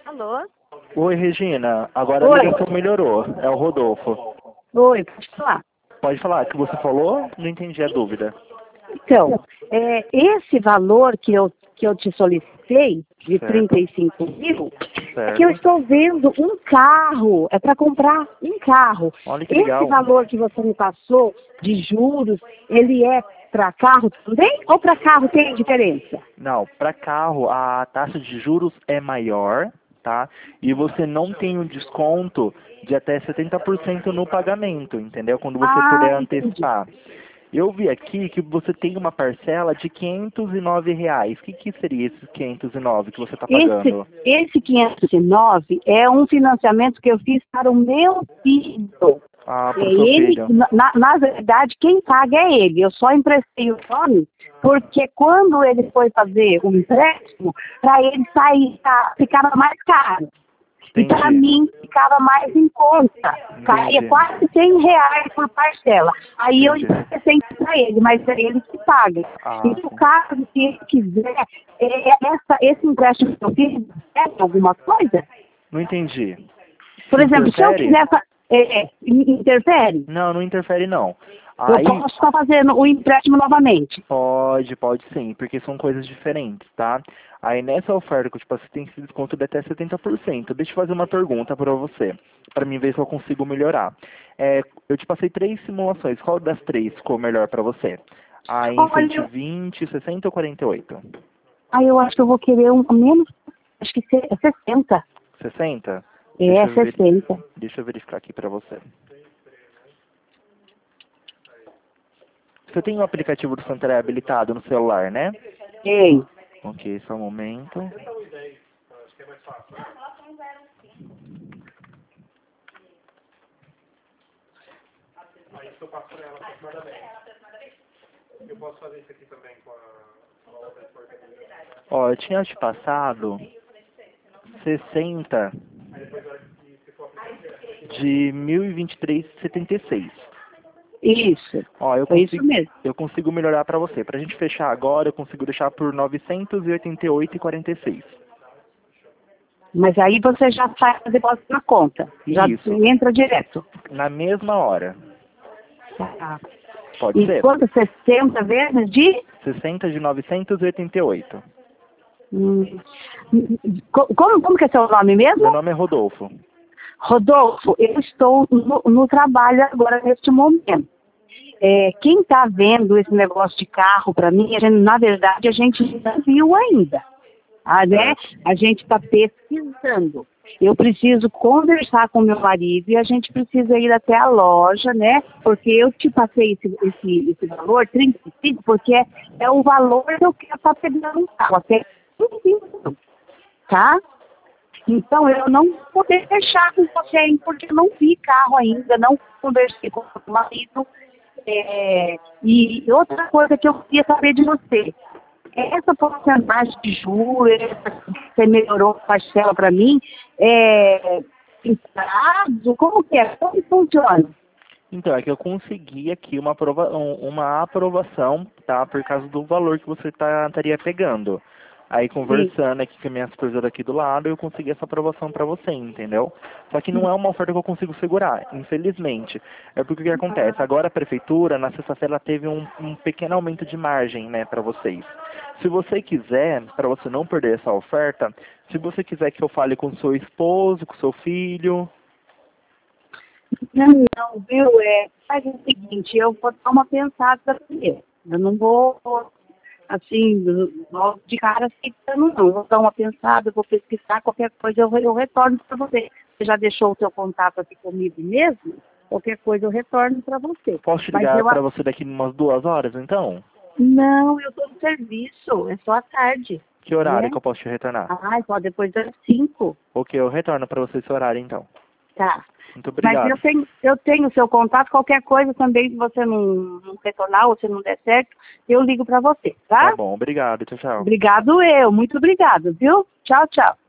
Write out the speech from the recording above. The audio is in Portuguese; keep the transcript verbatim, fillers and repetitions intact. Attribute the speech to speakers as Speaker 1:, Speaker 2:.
Speaker 1: Alô?
Speaker 2: Oi, Regina. Agora a
Speaker 1: Oi.
Speaker 2: ligação melhorou. É o Rodolfo.
Speaker 1: Oi, pode falar.
Speaker 2: Pode falar. O que você falou? Não entendi a dúvida.
Speaker 1: Então, é, esse valor que eu, que eu te solicitei, de
Speaker 2: Certo.
Speaker 1: trinta e cinco mil, é que eu
Speaker 2: Certo.
Speaker 1: estou vendo um carro, é para comprar um carro.
Speaker 2: Olha que
Speaker 1: Esse
Speaker 2: legal.
Speaker 1: valor que você me passou de juros, ele é para carro também ou para carro tem diferença?
Speaker 2: Não, para carro a taxa de juros é maior, tá? E você não tem um desconto de até setenta por cento no pagamento, entendeu? Quando você
Speaker 1: Ah,
Speaker 2: puder
Speaker 1: entendi.
Speaker 2: antecipar. Eu vi aqui que você tem uma parcela de quinhentos e nove reais. O que, que seria esses quinhentos e nove que você está
Speaker 1: Esse,
Speaker 2: pagando?
Speaker 1: esse quinhentos e nove é um financiamento que eu fiz para o meu filho.
Speaker 2: Ah,
Speaker 1: É
Speaker 2: para o seu
Speaker 1: ele,
Speaker 2: filho.
Speaker 1: na, na verdade, quem paga é ele. Eu só emprestei o nome porque quando ele foi fazer o empréstimo, para ele sair, tá, ficava mais caro. E para
Speaker 2: Entendi.
Speaker 1: mim ficava mais em conta. Caía
Speaker 2: Entendi.
Speaker 1: quase cem reais por parcela. Aí eu
Speaker 2: Entendi.
Speaker 1: emprestei para ele, mas é ele que paga. E
Speaker 2: Ah,
Speaker 1: no
Speaker 2: sim.
Speaker 1: caso, se ele quiser, é, essa, esse empréstimo que eu fiz, é alguma coisa?
Speaker 2: Não entendi.
Speaker 1: Por
Speaker 2: Se
Speaker 1: exemplo, se eu
Speaker 2: interfere?
Speaker 1: quiser, fa- é, é, interfere?
Speaker 2: Não, não interfere não.
Speaker 1: Eu
Speaker 2: Aí
Speaker 1: posso estar fazendo o empréstimo novamente.
Speaker 2: pode, pode sim, porque são coisas diferentes, tá? Aí nessa oferta que eu te passei tem esse desconto de até setenta por cento. Deixa eu fazer uma pergunta para você, para mim ver se eu consigo melhorar. É, eu te passei três simulações, qual das três ficou melhor para você? A em cento e
Speaker 1: Olha,
Speaker 2: vinte, sessenta ou quarenta e oito?
Speaker 1: aí eu acho que eu vou querer um menos, acho que se- é sessenta.
Speaker 2: sessenta? Deixa
Speaker 1: É,
Speaker 2: eu, ver,
Speaker 1: sessenta.
Speaker 2: deixa eu verificar aqui para você. Você tem o aplicativo do Santander habilitado no celular, né?
Speaker 1: Ei,
Speaker 2: Ok, só um momento. Ó, eu tinha te passado sessenta de mil e vinte e três e setenta e seis.
Speaker 1: isso.
Speaker 2: Ó, eu
Speaker 1: Foi isso
Speaker 2: consigo,
Speaker 1: mesmo.
Speaker 2: eu consigo melhorar para você. Pra gente fechar agora, eu consigo deixar por novecentos e oitenta e oito e quarenta e seis.
Speaker 1: Mas aí você já faz o depósito na conta. Já
Speaker 2: Isso,
Speaker 1: entra direto.
Speaker 2: na mesma hora.
Speaker 1: Tá.
Speaker 2: Pode
Speaker 1: E
Speaker 2: ser?
Speaker 1: quanto? sessenta vezes de...
Speaker 2: sessenta de novecentos e oitenta e oito.
Speaker 1: Hum, co- como, como que é seu nome
Speaker 2: Meu
Speaker 1: mesmo?
Speaker 2: nome é Rodolfo.
Speaker 1: Rodolfo, eu estou no, no trabalho agora neste momento. É, quem está vendo esse negócio de carro para mim, a gente, na verdade, a gente não viu ainda. Ah, né?
Speaker 2: Certo.
Speaker 1: A gente está pesquisando. Eu preciso conversar com meu marido e a gente precisa ir até a loja, né? Porque eu te passei esse, esse, esse valor, trinta e cinco, porque é, é o valor que eu quero estar pegando um carro, até trinta e cinco, tá? Então, eu não vou poder fechar com você ainda, porque eu não vi carro ainda, não conversei com o marido. É, e outra coisa que eu queria saber de você, essa porcentagem de juros, essa que você melhorou a parcela para mim, é, em prazo, como que é? Como funciona?
Speaker 2: Então, é que eu consegui aqui uma, aprova um- uma aprovação, tá? Por causa do valor que você tá, estaria pegando. Aí,
Speaker 1: Sim.
Speaker 2: conversando aqui com a minha supervisora aqui do lado, eu consegui essa aprovação para você, entendeu? Só que não é uma oferta que eu consigo segurar, infelizmente. É porque o que acontece? Agora a prefeitura, na sexta-feira, ela teve um, um pequeno aumento de margem, né, para vocês. Se você quiser, para você não perder essa oferta, se você quiser que eu fale com o seu esposo, com o seu filho...
Speaker 1: Não, não, viu? É, faz o seguinte, eu vou dar uma pensada primeiro. Eu não vou, assim, logo de cara aceitando, não. Eu vou dar uma pensada, eu vou pesquisar, qualquer coisa eu, eu retorno para você. Você já deixou o seu contato aqui comigo mesmo? Qualquer coisa eu retorno para você.
Speaker 2: Posso te
Speaker 1: Mas
Speaker 2: ligar
Speaker 1: eu,
Speaker 2: para você daqui umas duas horas, então?
Speaker 1: não, eu estou no serviço, é só à tarde,
Speaker 2: Que horário
Speaker 1: né?
Speaker 2: que eu posso te retornar?
Speaker 1: Ah, só depois das cinco.
Speaker 2: Ok, eu retorno para você esse horário, então.
Speaker 1: Tá.
Speaker 2: Muito
Speaker 1: Mas eu
Speaker 2: obrigado.
Speaker 1: tenho, eu tenho o seu contato, qualquer coisa também, se você não, não retornar ou se não der certo, eu ligo para você,
Speaker 2: Tá
Speaker 1: tá?
Speaker 2: bom, obrigado. Tchau, tchau.
Speaker 1: Obrigado eu, muito obrigado, viu? Tchau, tchau.